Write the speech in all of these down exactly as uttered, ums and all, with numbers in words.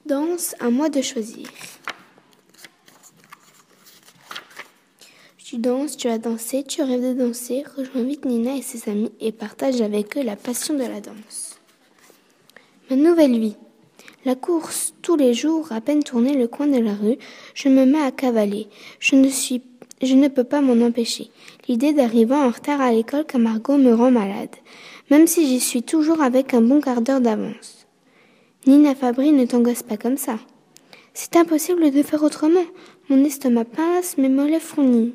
Danse, à moi de choisir. Tu danses, tu as dansé, tu rêves de danser. Rejoins vite Nina et ses amis et partage avec eux la passion de la danse. Ma nouvelle vie. La course, tous les jours, à peine tourné le coin de la rue, je me mets à cavaler. Je ne suis, je ne peux pas m'en empêcher. L'idée d'arriver en retard à l'école comme Margot me rend malade, même si j'y suis toujours avec un bon quart d'heure d'avance. Nina Fabry, ne t'angoisse pas comme ça. C'est impossible de faire autrement. Mon estomac pince, mes mollets fournis.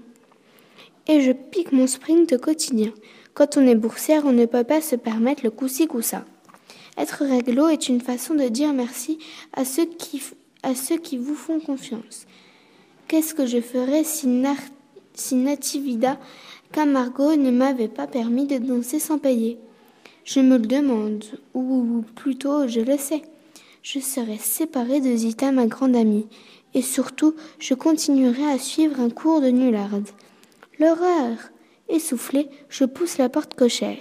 Et je pique mon sprint quotidien. Quand on est boursière, on ne peut pas se permettre le coup-ci coup-ça. Être réglo est une façon de dire merci à ceux qui, à ceux qui vous font confiance. Qu'est-ce que je ferais si, Nar- si Natividad Camargo ne m'avait pas permis de danser sans payer? Je me le demande, ou plutôt je le sais. Je serais séparée de Zita, ma grande amie, et surtout, je continuerai à suivre un cours de nullarde. L'horreur! Essoufflée, je pousse la porte cochère.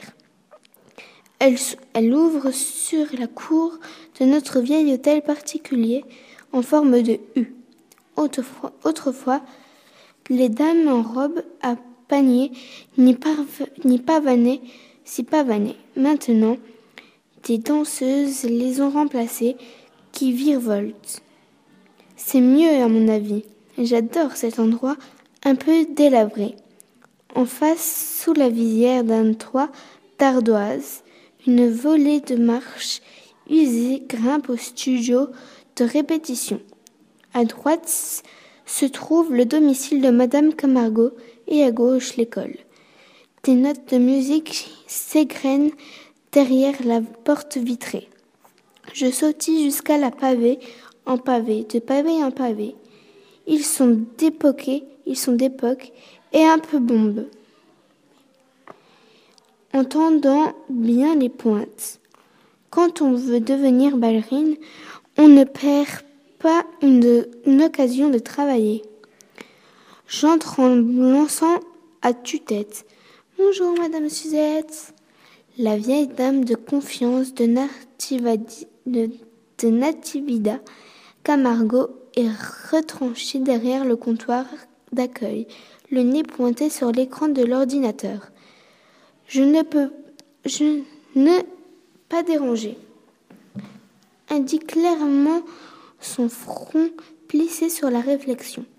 Elle, elle ouvre sur la cour de notre vieil hôtel particulier en forme de U. Autrefois, autrefois les dames en robe à panier n'y, parv- n'y pavanaient, s'y pavanaient. Maintenant, des danseuses les ont remplacées qui virevoltent. C'est mieux à mon avis. J'adore cet endroit un peu délabré. En face, sous la visière d'un toit d'ardoise, une volée de marches usées grimpe au studio de répétition. À droite se trouve le domicile de Madame Camargo et à gauche l'école. Des notes de musique s'égrènent derrière la porte vitrée. Je sautille jusqu'à la pavée en pavé, de pavé en pavé. Ils sont d'époque, ils sont d'époque et un peu bombes. En tendant bien les pointes. Quand on veut devenir ballerine, on ne perd pas une, une occasion de travailler. J'entre en lançant à tue-tête. « Bonjour, Madame Suzette !» La vieille dame de confiance de, Nativadi, de, de Natividad Camargo est retranchée derrière le comptoir d'accueil, le nez pointé sur l'écran de l'ordinateur. Je ne peux, je ne pas déranger, indique clairement son front plissé sur la réflexion.